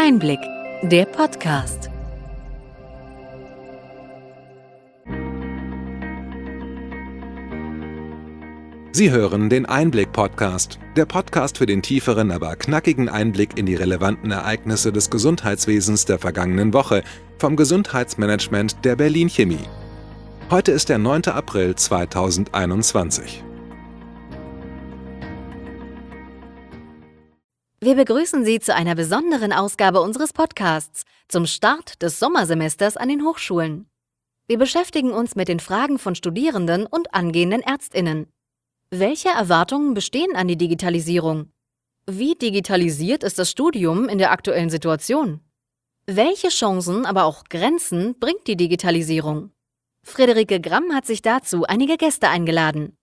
Einblick, der Podcast. Sie hören den Einblick-Podcast, der Podcast für den tieferen, aber knackigen Einblick in die relevanten Ereignisse des Gesundheitswesens der vergangenen Woche vom Gesundheitsmanagement der Berlin Chemie. Heute ist der 9. April 2021. Wir begrüßen Sie zu einer besonderen Ausgabe unseres Podcasts zum Start des Sommersemesters an den Hochschulen. Wir beschäftigen uns mit den Fragen von Studierenden und angehenden ÄrztInnen. Welche Erwartungen bestehen an die Digitalisierung? Wie digitalisiert ist das Studium in der aktuellen Situation? Welche Chancen, aber auch Grenzen bringt die Digitalisierung? Friederike Gramm hat sich dazu einige Gäste eingeladen.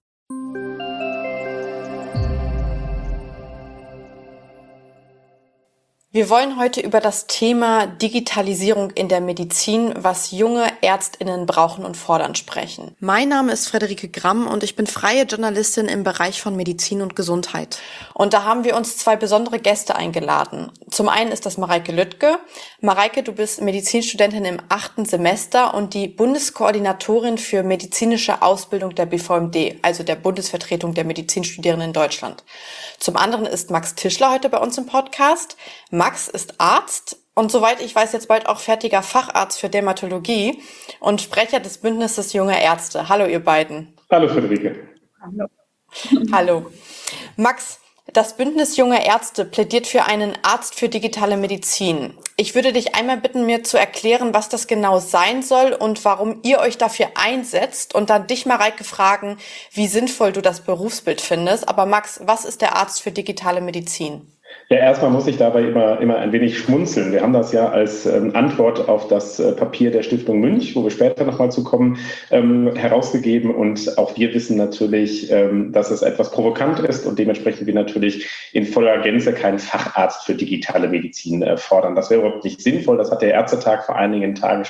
Wir wollen heute über das Thema Digitalisierung in der Medizin, was junge ÄrztInnen brauchen und fordern, sprechen. Mein Name ist Friederike Gramm und ich bin freie Journalistin im Bereich von Medizin und Gesundheit. Und da haben wir uns zwei besondere Gäste eingeladen. Zum einen ist das Mareike Lüttke. Mareike, du bist Medizinstudentin im 8. Semester und die Bundeskoordinatorin für medizinische Ausbildung der BVMD, also der Bundesvertretung der Medizinstudierenden in Deutschland. Zum anderen ist Max Tischler heute bei uns im Podcast. Max ist Arzt und soweit ich weiß jetzt bald auch fertiger Facharzt für Dermatologie und Sprecher des Bündnisses Junger Ärzte. Hallo ihr beiden. Hallo Friederike. Hallo. Hallo. Max, das Bündnis Junger Ärzte plädiert für einen Arzt für digitale Medizin. Ich würde dich einmal bitten, mir zu erklären, was das genau sein soll und warum ihr euch dafür einsetzt und dann dich, Mareike, fragen, wie sinnvoll du das Berufsbild findest. Aber Max, was ist der Arzt für digitale Medizin? Ja, erstmal muss ich dabei immer ein wenig schmunzeln. Wir haben das ja als Antwort auf das Papier der Stiftung Münch, wo wir später nochmal zu kommen, herausgegeben. Und auch wir wissen natürlich, dass es etwas provokant ist und dementsprechend wir natürlich in voller Gänze keinen Facharzt für digitale Medizin fordern. Das wäre überhaupt nicht sinnvoll. Das hat der Ärztetag vor einigen Jahren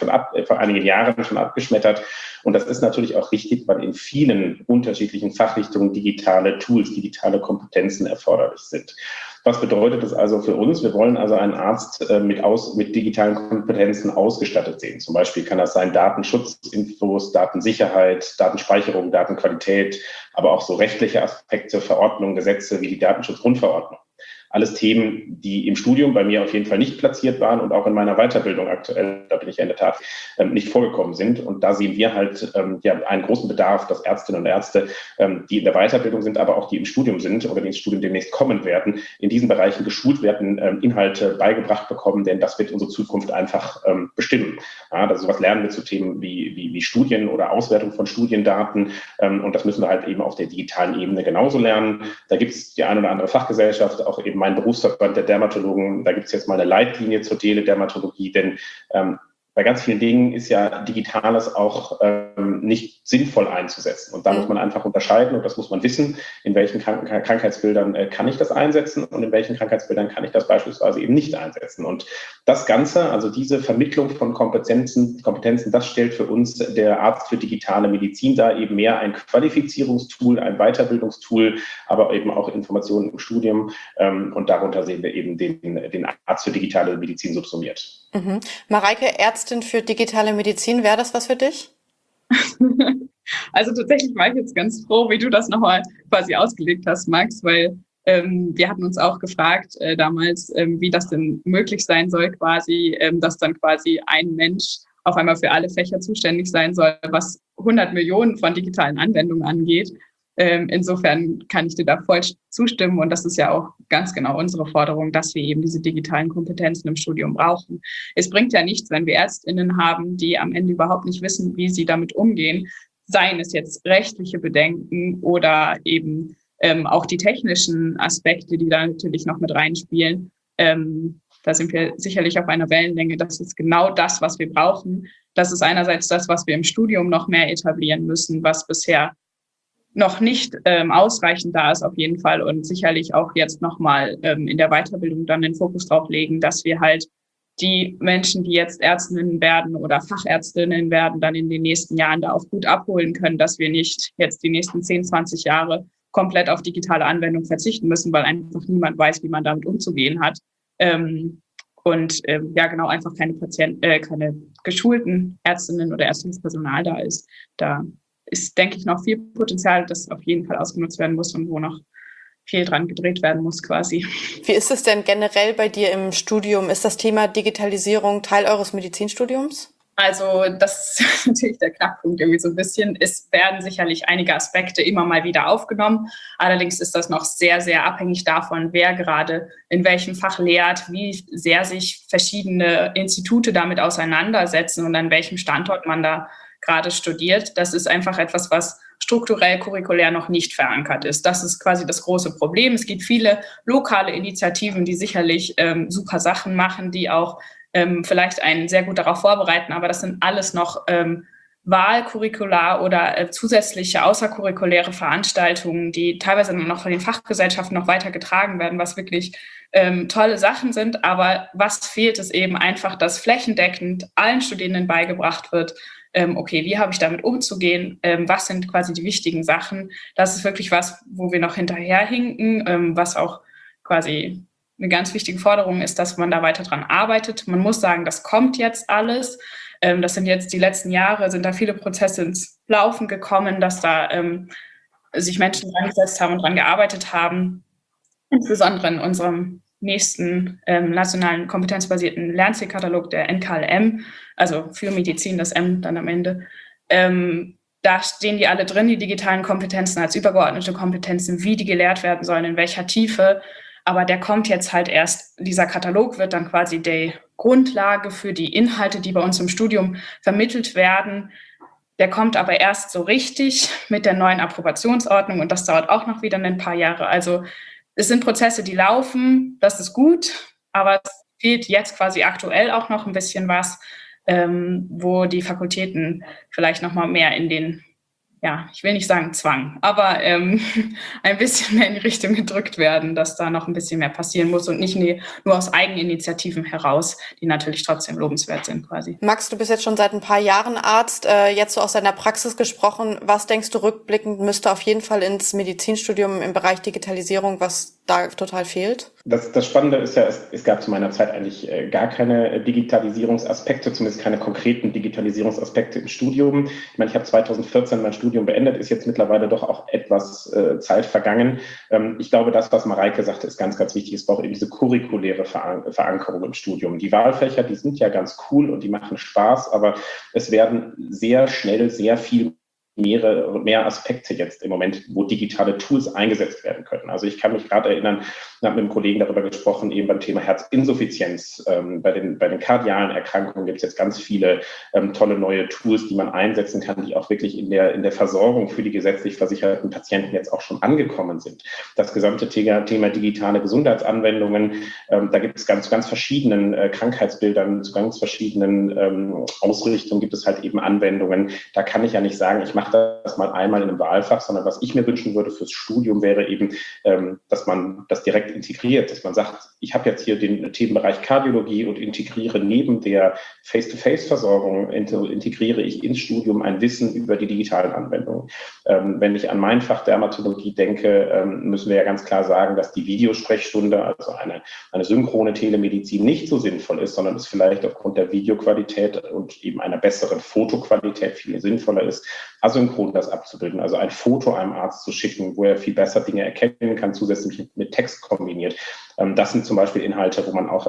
schon abgeschmettert. Und das ist natürlich auch richtig, weil in vielen unterschiedlichen Fachrichtungen digitale Tools, digitale Kompetenzen erforderlich sind. Was bedeutet das also für uns? Wir wollen also einen Arzt mit digitalen Kompetenzen ausgestattet sehen. Zum Beispiel kann das sein Datenschutzinfos, Datensicherheit, Datenspeicherung, Datenqualität, aber auch so rechtliche Aspekte, Verordnungen, Gesetze wie die Datenschutzgrundverordnung. Alles Themen, die im Studium bei mir auf jeden Fall nicht platziert waren und auch in meiner Weiterbildung aktuell, da bin ich ja in der Tat, nicht vorgekommen sind. Und da sehen wir halt einen großen Bedarf, dass Ärztinnen und Ärzte, die in der Weiterbildung sind, aber auch die im Studium sind oder die ins Studium demnächst kommen werden, in diesen Bereichen geschult werden, Inhalte beigebracht bekommen, denn das wird unsere Zukunft einfach bestimmen. Ja, also sowas lernen wir zu Themen wie Studien oder Auswertung von Studiendaten und das müssen wir halt eben auf der digitalen Ebene genauso lernen. Da gibt es die eine oder andere Fachgesellschaft, auch eben mein Berufsverband der Dermatologen, da gibt es jetzt mal eine Leitlinie zur Teledermatologie, denn bei ganz vielen Dingen ist ja Digitales auch nicht sinnvoll einzusetzen. Und da muss man einfach unterscheiden und das muss man wissen, in welchen Krankheitsbildern kann ich das einsetzen und in welchen Krankheitsbildern kann ich das beispielsweise eben nicht einsetzen. Und das Ganze, also diese Vermittlung von Kompetenzen, das stellt für uns der Arzt für digitale Medizin dar, eben mehr ein Qualifizierungstool, ein Weiterbildungstool, aber eben auch Informationen im Studium. Und darunter sehen wir eben den Arzt für digitale Medizin subsumiert. Mhm. Mareike, Ärztin für digitale Medizin, wäre das was für dich? Also tatsächlich war ich jetzt ganz froh, wie du das nochmal quasi ausgelegt hast, Max, weil wir hatten uns auch gefragt damals, wie das denn möglich sein soll quasi, dass dann quasi ein Mensch auf einmal für alle Fächer zuständig sein soll, was 100 Millionen von digitalen Anwendungen angeht. Insofern kann ich dir da voll zustimmen und das ist ja auch ganz genau unsere Forderung, dass wir eben diese digitalen Kompetenzen im Studium brauchen. Es bringt ja nichts, wenn wir ÄrztInnen haben, die am Ende überhaupt nicht wissen, wie sie damit umgehen, seien es jetzt rechtliche Bedenken oder eben auch die technischen Aspekte, die da natürlich noch mit reinspielen. Da sind wir sicherlich auf einer Wellenlänge. Das ist genau das, was wir brauchen. Das ist einerseits das, was wir im Studium noch mehr etablieren müssen, was bisher noch nicht ausreichend da ist auf jeden Fall und sicherlich auch jetzt nochmal in der Weiterbildung dann den Fokus drauf legen, dass wir halt die Menschen, die jetzt Ärztinnen werden oder Fachärztinnen werden, dann in den nächsten Jahren da auch gut abholen können, dass wir nicht jetzt die nächsten 10, 20 Jahre komplett auf digitale Anwendung verzichten müssen, weil einfach niemand weiß, wie man damit umzugehen hat. und ja genau einfach keine keine geschulten Ärztinnen oder ärztliches Personal da ist. Da ist, denke ich, noch viel Potenzial, das auf jeden Fall ausgenutzt werden muss und wo noch viel dran gedreht werden muss quasi. Wie ist es denn generell bei dir im Studium? Ist das Thema Digitalisierung Teil eures Medizinstudiums? Also das ist natürlich der Knackpunkt irgendwie so ein bisschen. Es werden sicherlich einige Aspekte immer mal wieder aufgenommen. Allerdings ist das noch sehr, sehr abhängig davon, wer gerade in welchem Fach lehrt, wie sehr sich verschiedene Institute damit auseinandersetzen und an welchem Standort man da gerade studiert. Das ist einfach etwas, was strukturell, curriculär noch nicht verankert ist. Das ist quasi das große Problem. Es gibt viele lokale Initiativen, die sicherlich super Sachen machen, die auch vielleicht einen sehr gut darauf vorbereiten, aber das sind alles noch Wahlcurricular oder zusätzliche außercurriculäre Veranstaltungen, die teilweise noch von den Fachgesellschaften noch weiter getragen werden, was wirklich tolle Sachen sind. Aber was fehlt, ist eben einfach, dass flächendeckend allen Studierenden beigebracht wird, okay, wie habe ich damit umzugehen, was sind quasi die wichtigen Sachen. Das ist wirklich was, wo wir noch hinterherhinken, was auch quasi eine ganz wichtige Forderung ist, dass man da weiter dran arbeitet. Man muss sagen, das kommt jetzt alles. Das sind jetzt die letzten Jahre, sind da viele Prozesse ins Laufen gekommen, dass da sich Menschen dran gesetzt haben und dran gearbeitet haben. Insbesondere in unserem nächsten nationalen kompetenzbasierten Lernzielkatalog, der NKLM, also für Medizin, das M dann am Ende. Da stehen die alle drin, die digitalen Kompetenzen als übergeordnete Kompetenzen, wie die gelehrt werden sollen, in welcher Tiefe. Aber der kommt jetzt halt erst, dieser Katalog wird dann quasi die Grundlage für die Inhalte, die bei uns im Studium vermittelt werden. Der kommt aber erst so richtig mit der neuen Approbationsordnung und das dauert auch noch wieder ein paar Jahre. Also es sind Prozesse, die laufen, das ist gut, aber es fehlt jetzt quasi aktuell auch noch ein bisschen was, wo die Fakultäten vielleicht noch mal mehr in den, ja, ich will nicht sagen Zwang, aber ein bisschen mehr in die Richtung gedrückt werden, dass da noch ein bisschen mehr passieren muss und nicht nur aus Eigeninitiativen heraus, die natürlich trotzdem lobenswert sind quasi. Max, du bist jetzt schon seit ein paar Jahren Arzt, jetzt so aus deiner Praxis gesprochen. Was denkst du rückblickend müsste auf jeden Fall ins Medizinstudium im Bereich Digitalisierung, was da total fehlt? Das Spannende ist ja, es gab zu meiner Zeit eigentlich gar keine Digitalisierungsaspekte, zumindest keine konkreten Digitalisierungsaspekte im Studium. Ich meine, ich habe 2014 mein Studium beendet, ist jetzt mittlerweile doch auch etwas Zeit vergangen. Ich glaube, das, was Mareike sagte, ist ganz, ganz wichtig. Es braucht eben diese curriculäre Verankerung im Studium. Die Wahlfächer, die sind ja ganz cool und die machen Spaß, aber es werden sehr schnell sehr viel mehr Aspekte jetzt im Moment, wo digitale Tools eingesetzt werden können. Also ich kann mich gerade erinnern, ich habe mit einem Kollegen darüber gesprochen, eben beim Thema Herzinsuffizienz. Bei den kardialen Erkrankungen gibt es jetzt ganz viele tolle neue Tools, die man einsetzen kann, die auch wirklich in der Versorgung für die gesetzlich versicherten Patienten jetzt auch schon angekommen sind. Das gesamte Thema digitale Gesundheitsanwendungen, da gibt es ganz verschiedenen Krankheitsbildern, zu ganz verschiedenen Ausrichtungen gibt es halt eben Anwendungen. Da kann ich ja nicht sagen, ich mache das mal einmal in einem Wahlfach, sondern was ich mir wünschen würde fürs Studium wäre eben, dass man das direkt integriert, dass man sagt, ich habe jetzt hier den Themenbereich Kardiologie und integriere neben der Face-to-Face-Versorgung, integriere ich ins Studium ein Wissen über die digitalen Anwendungen. Wenn ich an mein Fach Dermatologie denke, müssen wir ja ganz klar sagen, dass die Videosprechstunde, also eine synchrone Telemedizin nicht so sinnvoll ist, sondern es vielleicht aufgrund der Videoqualität und eben einer besseren Fotoqualität viel sinnvoller ist, asynchron das abzubilden, also ein Foto einem Arzt zu schicken, wo er viel besser Dinge erkennen kann, zusätzlich mit Text kombiniert. Das sind zum Beispiel Inhalte, wo man auch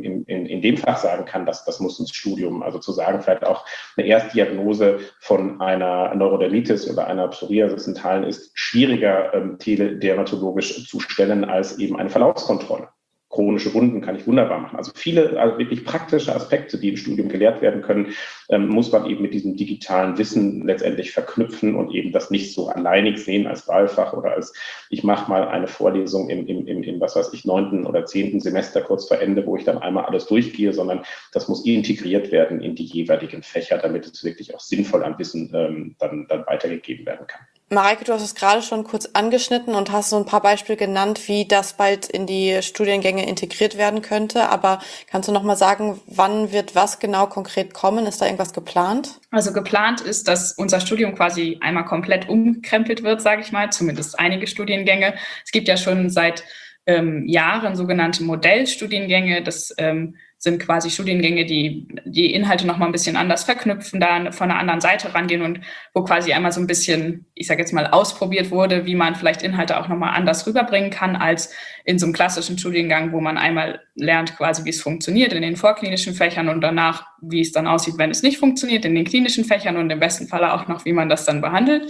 in dem Fach sagen kann, dass das muss ins Studium, also zu sagen, vielleicht auch eine Erstdiagnose von einer Neurodermitis oder einer Psoriasis in Teilen ist schwieriger teledermatologisch zu stellen als eben eine Verlaufskontrolle. Chronische Wunden kann ich wunderbar machen. Also viele wirklich praktische Aspekte, die im Studium gelehrt werden können, muss man eben mit diesem digitalen Wissen letztendlich verknüpfen und eben das nicht so alleinig sehen als Wahlfach oder als ich mache mal eine Vorlesung im was weiß ich, 9. oder 10. Semester kurz vor Ende, wo ich dann einmal alles durchgehe, sondern das muss integriert werden in die jeweiligen Fächer, damit es wirklich auch sinnvoll an Wissen dann weitergegeben werden kann. Mareike, du hast es gerade schon kurz angeschnitten und hast so ein paar Beispiele genannt, wie das bald in die Studiengänge integriert werden könnte. Aber kannst du noch mal sagen, wann wird was genau konkret kommen? Ist da irgendwas geplant? Also geplant ist, dass unser Studium quasi einmal komplett umgekrempelt wird, sage ich mal, zumindest einige Studiengänge. Es gibt ja schon seit Jahren sogenannte Modellstudiengänge. Das sind quasi Studiengänge, die die Inhalte nochmal ein bisschen anders verknüpfen, da von einer anderen Seite rangehen und wo quasi einmal so ein bisschen, ich sage jetzt mal, ausprobiert wurde, wie man vielleicht Inhalte auch nochmal anders rüberbringen kann, als in so einem klassischen Studiengang, wo man einmal lernt quasi, wie es funktioniert in den vorklinischen Fächern und danach, wie es dann aussieht, wenn es nicht funktioniert, in den klinischen Fächern und im besten Falle auch noch, wie man das dann behandelt.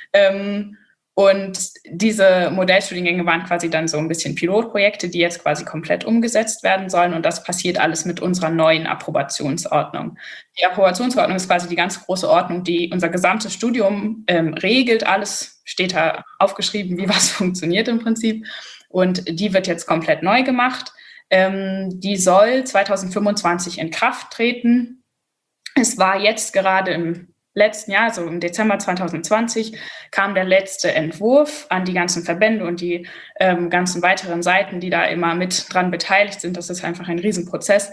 Und diese Modellstudiengänge waren quasi dann so ein bisschen Pilotprojekte, die jetzt quasi komplett umgesetzt werden sollen. Und das passiert alles mit unserer neuen Approbationsordnung. Die Approbationsordnung ist quasi die ganz große Ordnung, die unser gesamtes Studium regelt. Alles steht da aufgeschrieben, wie was funktioniert im Prinzip. Und die wird jetzt komplett neu gemacht. Die soll 2025 in Kraft treten. Es war jetzt gerade im letzten Jahr, also im Dezember 2020, kam der letzte Entwurf an die ganzen Verbände und die ganzen weiteren Seiten, die da immer mit dran beteiligt sind. Das ist einfach ein Riesenprozess,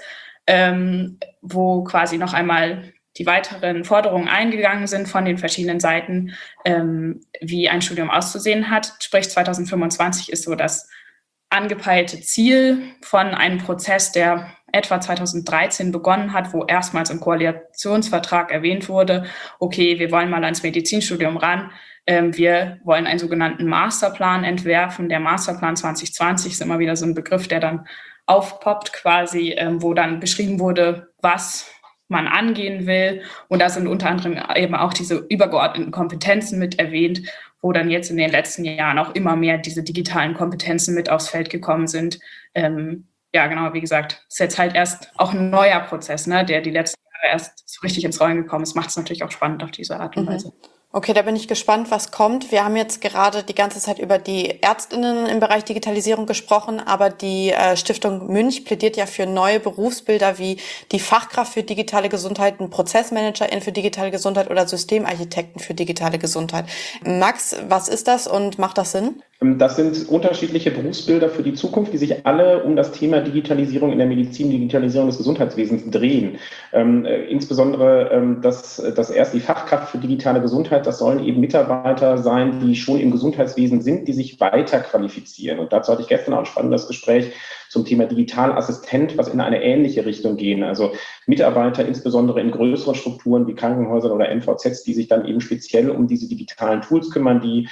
wo quasi noch einmal die weiteren Forderungen eingegangen sind von den verschiedenen Seiten, wie ein Studium auszusehen hat. Sprich, 2025 ist so das angepeilte Ziel von einem Prozess, der etwa 2013 begonnen hat, wo erstmals im Koalitionsvertrag erwähnt wurde, okay, wir wollen mal ans Medizinstudium ran, wir wollen einen sogenannten Masterplan entwerfen. Der Masterplan 2020 ist immer wieder so ein Begriff, der dann aufpoppt quasi, wo dann beschrieben wurde, was man angehen will. Und da sind unter anderem eben auch diese übergeordneten Kompetenzen mit erwähnt, wo dann jetzt in den letzten Jahren auch immer mehr diese digitalen Kompetenzen mit aufs Feld gekommen sind. Ja, genau, wie gesagt, ist jetzt halt erst auch ein neuer Prozess, ne, der die letzten Jahre erst so richtig ins Rollen gekommen ist. Macht es natürlich auch spannend auf diese Art und Weise. Okay, da bin ich gespannt, was kommt. Wir haben jetzt gerade die ganze Zeit über die ÄrztInnen im Bereich Digitalisierung gesprochen, aber die Stiftung Münch plädiert ja für neue Berufsbilder wie die Fachkraft für digitale Gesundheit, ein ProzessmanagerIn für digitale Gesundheit oder Systemarchitekten für digitale Gesundheit. Max, was ist das und macht das Sinn? Das sind unterschiedliche Berufsbilder für die Zukunft, die sich alle um das Thema Digitalisierung in der Medizin, Digitalisierung des Gesundheitswesens drehen. Insbesondere das erst die Fachkraft für digitale Gesundheit, das sollen eben Mitarbeiter sein, die schon im Gesundheitswesen sind, die sich weiter qualifizieren. Und dazu hatte ich gestern auch ein spannendes Gespräch zum Thema Digitalassistent, was in eine ähnliche Richtung gehen. Also Mitarbeiter, insbesondere in größeren Strukturen wie Krankenhäusern oder MVZs, die sich dann eben speziell um diese digitalen Tools kümmern, die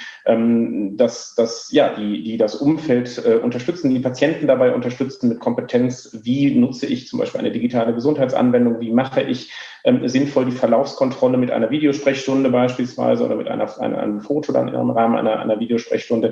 das Umfeld unterstützen, die Patienten dabei unterstützen mit Kompetenz. Wie nutze ich zum Beispiel eine digitale Gesundheitsanwendung? Wie mache ich sinnvoll die Verlaufskontrolle mit einer Videosprechstunde beispielsweise oder mit einem Foto dann im Rahmen einer Videosprechstunde,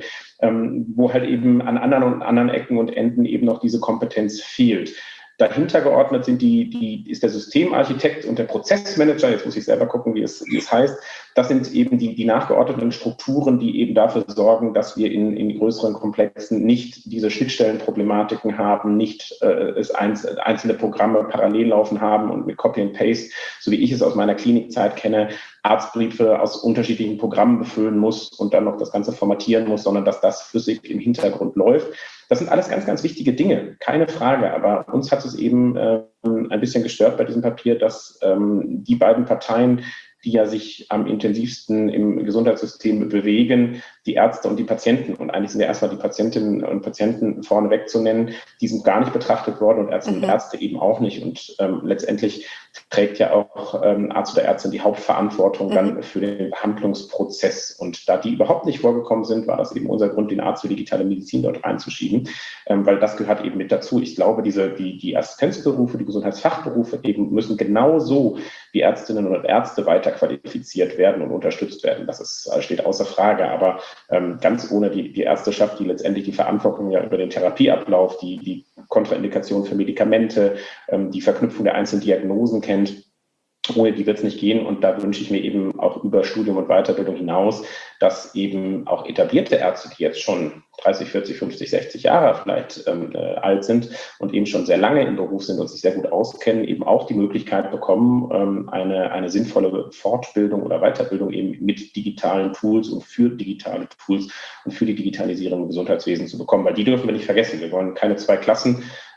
wo halt eben an anderen Ecken und Enden eben noch diese Kompetenz fehlt. Dahinter geordnet ist der Systemarchitekt und der Prozessmanager. Jetzt muss ich selber gucken, wie es heißt. Das sind eben die nachgeordneten Strukturen, die eben dafür sorgen, dass wir in größeren Komplexen nicht diese Schnittstellenproblematiken haben, nicht einzelne Programme parallel laufen haben und mit Copy and Paste, so wie ich es aus meiner Klinikzeit kenne, Arztbriefe aus unterschiedlichen Programmen befüllen muss und dann noch das Ganze formatieren muss, sondern dass das flüssig im Hintergrund läuft. Das sind alles ganz, ganz wichtige Dinge, keine Frage. Aber uns hat es eben ein bisschen gestört bei diesem Papier, dass die beiden Parteien, die ja sich am intensivsten im Gesundheitssystem bewegen, die Ärzte und die Patienten. Und eigentlich sind ja erstmal die Patientinnen und Patienten vorneweg zu nennen, die sind gar nicht betrachtet worden und Ärztinnen und Ärzte eben auch nicht. Und letztendlich trägt ja auch Arzt oder Ärztin die Hauptverantwortung dann für den Behandlungsprozess. Und da die überhaupt nicht vorgekommen sind, war das eben unser Grund, den Arzt für digitale Medizin dort reinzuschieben, weil das gehört eben mit dazu. Ich glaube, die Assistenzberufe, die Gesundheitsfachberufe eben müssen genauso wie Ärztinnen und Ärzte weiter qualifiziert werden und unterstützt werden. Das steht außer Frage. Aber ganz ohne die Ärzteschaft, die letztendlich die Verantwortung ja über den Therapieablauf, die Kontraindikation für Medikamente, die Verknüpfung der einzelnen Diagnosen kennt, ohne die wird es nicht gehen. Und da wünsche ich mir eben auch über Studium und Weiterbildung hinaus, dass eben auch etablierte Ärzte, die jetzt schon 30, 40, 50, 60 Jahre vielleicht alt sind und eben schon sehr lange im Beruf sind und sich sehr gut auskennen, eben auch die Möglichkeit bekommen, eine sinnvolle Fortbildung oder Weiterbildung eben mit digitalen Tools und für digitale Tools und für die Digitalisierung im Gesundheitswesen zu bekommen. Weil die dürfen wir nicht vergessen. Wir wollen keine zwei Klassen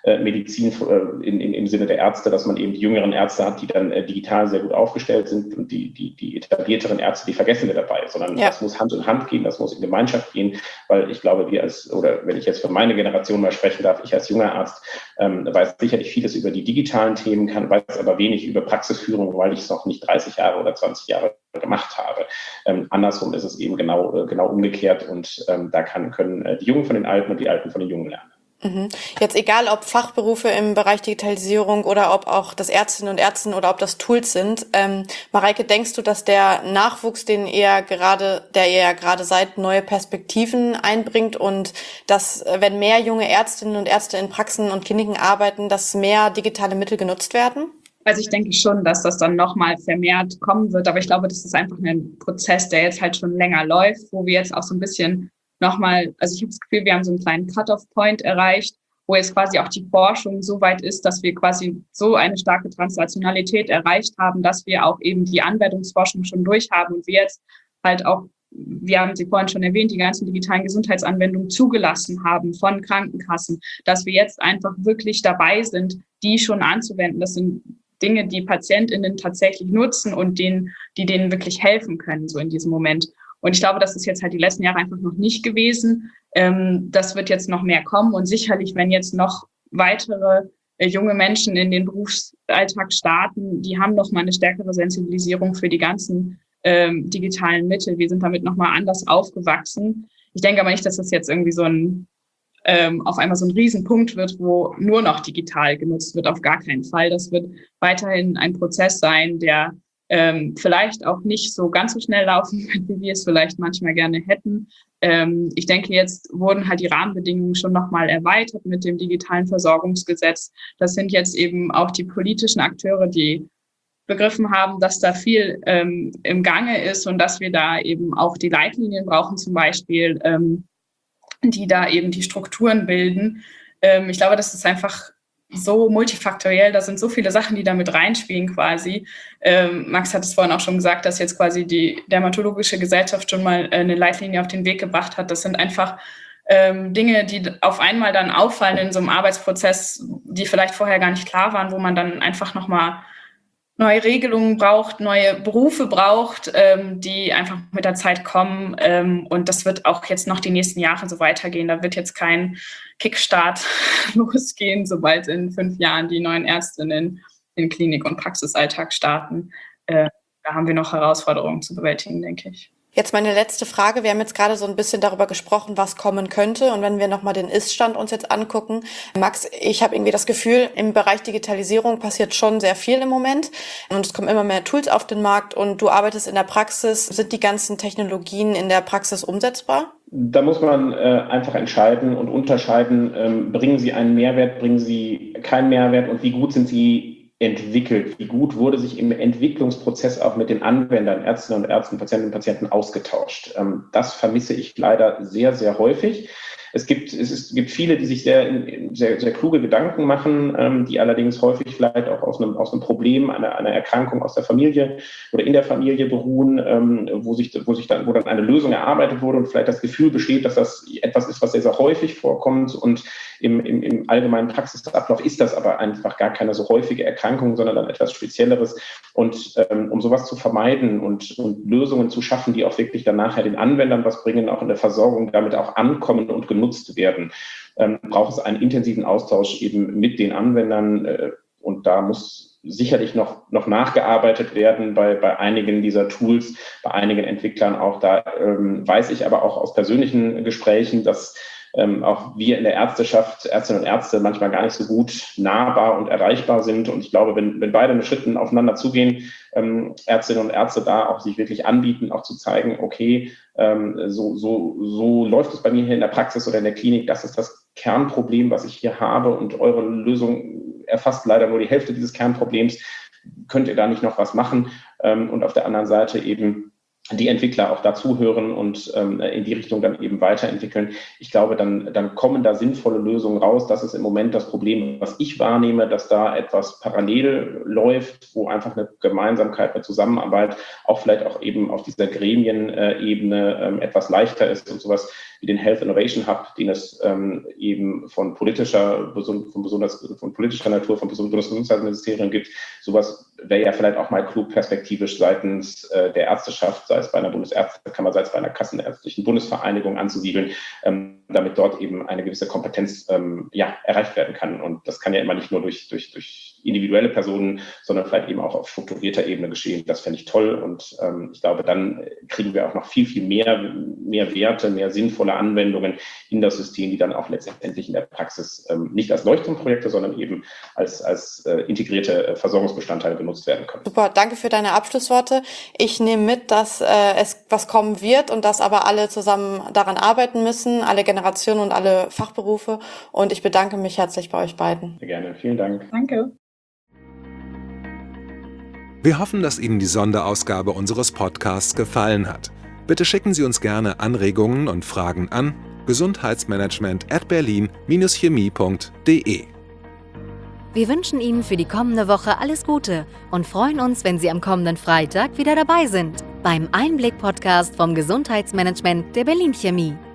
Medizin im Sinne der Ärzte, dass man eben die jüngeren Ärzte hat, die dann digital sehr gut aufgestellt sind und die etablierteren Ärzte, die vergessen wir dabei, sondern das muss Hand in Hand gehen, das muss in Gemeinschaft gehen, weil ich glaube, wenn ich jetzt für meine Generation mal sprechen darf, ich als junger Arzt weiß sicherlich vieles über die digitalen Themen, weiß aber wenig über Praxisführung, weil ich es noch nicht 30 Jahre oder 20 Jahre gemacht habe. Andersrum ist es eben genau umgekehrt und da können die Jungen von den Alten und die Alten von den Jungen lernen. Jetzt egal, ob Fachberufe im Bereich Digitalisierung oder ob auch das Ärztinnen und Ärzte oder ob das Tools sind. Mareike, denkst du, dass der Nachwuchs, der ihr ja gerade seid, neue Perspektiven einbringt und dass, wenn mehr junge Ärztinnen und Ärzte in Praxen und Kliniken arbeiten, dass mehr digitale Mittel genutzt werden? Also ich denke schon, dass das dann nochmal vermehrt kommen wird, aber ich glaube, das ist einfach ein Prozess, der jetzt halt schon länger läuft, wo wir jetzt auch so ein bisschen nochmal, also ich habe das Gefühl, wir haben so einen kleinen Cut-off-Point erreicht, wo jetzt quasi auch die Forschung so weit ist, dass wir quasi so eine starke Translationalität erreicht haben, dass wir auch eben die Anwendungsforschung schon durch haben und wir jetzt halt auch, wir haben sie vorhin schon erwähnt, die ganzen digitalen Gesundheitsanwendungen zugelassen haben von Krankenkassen, dass wir jetzt einfach wirklich dabei sind, die schon anzuwenden. Das sind Dinge, die PatientInnen tatsächlich nutzen und die denen wirklich helfen können, so in diesem Moment. Und ich glaube, das ist jetzt halt die letzten Jahre einfach noch nicht gewesen. Das wird jetzt noch mehr kommen und sicherlich, wenn jetzt noch weitere junge Menschen in den Berufsalltag starten, die haben noch mal eine stärkere Sensibilisierung für die ganzen digitalen Mittel. Wir sind damit noch mal anders aufgewachsen. Ich denke aber nicht, dass das jetzt irgendwie auf einmal so ein Riesenpunkt wird, wo nur noch digital genutzt wird. Auf gar keinen Fall. Das wird weiterhin ein Prozess sein, der vielleicht auch nicht so ganz so schnell laufen wird, wie wir es vielleicht manchmal gerne hätten. Ich denke, jetzt wurden halt die Rahmenbedingungen schon nochmal erweitert mit dem digitalen Versorgungsgesetz. Das sind jetzt eben auch die politischen Akteure, die begriffen haben, dass da viel im Gange ist und dass wir da eben auch die Leitlinien brauchen, zum Beispiel, die da eben die Strukturen bilden. Ich glaube, das ist einfach so multifaktoriell, da sind so viele Sachen, die da mit reinspielen quasi. Max hat es vorhin auch schon gesagt, dass jetzt quasi die Dermatologische Gesellschaft schon mal eine Leitlinie auf den Weg gebracht hat. Das sind einfach Dinge, die auf einmal dann auffallen in so einem Arbeitsprozess, die vielleicht vorher gar nicht klar waren, wo man dann einfach nochmal neue Regelungen braucht, neue Berufe braucht, die einfach mit der Zeit kommen. Und das wird auch jetzt noch die nächsten Jahre so weitergehen. Da wird jetzt kein Kickstart losgehen, sobald in 5 Jahren die neuen Ärztinnen in Klinik- und Praxisalltag starten. Da haben wir noch Herausforderungen zu bewältigen, denke ich. Jetzt meine letzte Frage. Wir haben jetzt gerade so ein bisschen darüber gesprochen, was kommen könnte. Und wenn wir nochmal den Ist-Stand uns jetzt angucken. Max, ich habe irgendwie das Gefühl, im Bereich Digitalisierung passiert schon sehr viel im Moment. Und es kommen immer mehr Tools auf den Markt und du arbeitest in der Praxis. Sind die ganzen Technologien in der Praxis umsetzbar? Da muss man einfach entscheiden und unterscheiden, bringen sie einen Mehrwert, bringen sie keinen Mehrwert und wie gut sind sie entwickelt, wie gut wurde sich im Entwicklungsprozess auch mit den Anwendern, Ärztinnen und Ärzten, Patientinnen und Patienten ausgetauscht. Das vermisse ich leider sehr, sehr häufig. Es gibt viele, die sich sehr kluge Gedanken machen, die allerdings häufig vielleicht auch aus einem Problem, einer Erkrankung aus der Familie oder in der Familie beruhen, wo dann eine Lösung erarbeitet wurde und vielleicht das Gefühl besteht, dass das etwas ist, was sehr, sehr häufig vorkommt und im allgemeinen Praxisablauf ist das aber einfach gar keine so häufige Erkrankung, sondern dann etwas Spezielleres. Und um sowas zu vermeiden und Lösungen zu schaffen, die auch wirklich dann nachher den Anwendern was bringen, auch in der Versorgung damit auch ankommen und genutzt werden, braucht es einen intensiven Austausch eben mit den Anwendern. Und da muss sicherlich noch nachgearbeitet werden bei einigen dieser Tools, bei einigen Entwicklern auch. Da weiß ich aber auch aus persönlichen Gesprächen, dass auch wir in der Ärzteschaft, Ärztinnen und Ärzte, manchmal gar nicht so gut nahbar und erreichbar sind. Und ich glaube, wenn beide mit Schritten aufeinander zugehen, Ärztinnen und Ärzte da auch sich wirklich anbieten, auch zu zeigen, okay, so läuft es bei mir hier in der Praxis oder in der Klinik, das ist das Kernproblem, was ich hier habe und eure Lösung erfasst leider nur die Hälfte dieses Kernproblems. Könnt ihr da nicht noch was machen? Und auf der anderen Seite eben die Entwickler auch dazuhören und in die Richtung dann eben weiterentwickeln. Ich glaube, dann kommen da sinnvolle Lösungen raus. Das ist im Moment das Problem, was ich wahrnehme, dass da etwas parallel läuft, wo einfach eine Gemeinsamkeit, eine Zusammenarbeit auch vielleicht auch eben auf dieser Gremienebene etwas leichter ist und sowas wie den Health Innovation Hub, den es eben von politischer Natur, vom Bundesgesundheitsministerium gibt. Sowas wäre ja vielleicht auch mal klug perspektivisch seitens der Ärzteschaft, sei es bei einer Bundesärztekammer, sei es bei einer kassenärztlichen Bundesvereinigung anzusiedeln, damit dort eben eine gewisse Kompetenz erreicht werden kann. Und das kann ja immer nicht nur durch individuelle Personen, sondern vielleicht eben auch auf strukturierter Ebene geschehen. Das fände ich toll und ich glaube, dann kriegen wir auch noch viel, viel mehr Werte, mehr sinnvolle Anwendungen in das System, die dann auch letztendlich in der Praxis nicht als Leuchtturmprojekte, sondern eben als integrierte Versorgungsbestandteile genutzt werden können. Super, danke für deine Abschlussworte. Ich nehme mit, dass es was kommen wird und dass aber alle zusammen daran arbeiten müssen, alle Generationen und alle Fachberufe. Und ich bedanke mich herzlich bei euch beiden. Sehr gerne, vielen Dank. Danke. Wir hoffen, dass Ihnen die Sonderausgabe unseres Podcasts gefallen hat. Bitte schicken Sie uns gerne Anregungen und Fragen an gesundheitsmanagement@berlin-chemie.de. Wir wünschen Ihnen für die kommende Woche alles Gute und freuen uns, wenn Sie am kommenden Freitag wieder dabei sind beim Einblick-Podcast vom Gesundheitsmanagement der Berlin Chemie.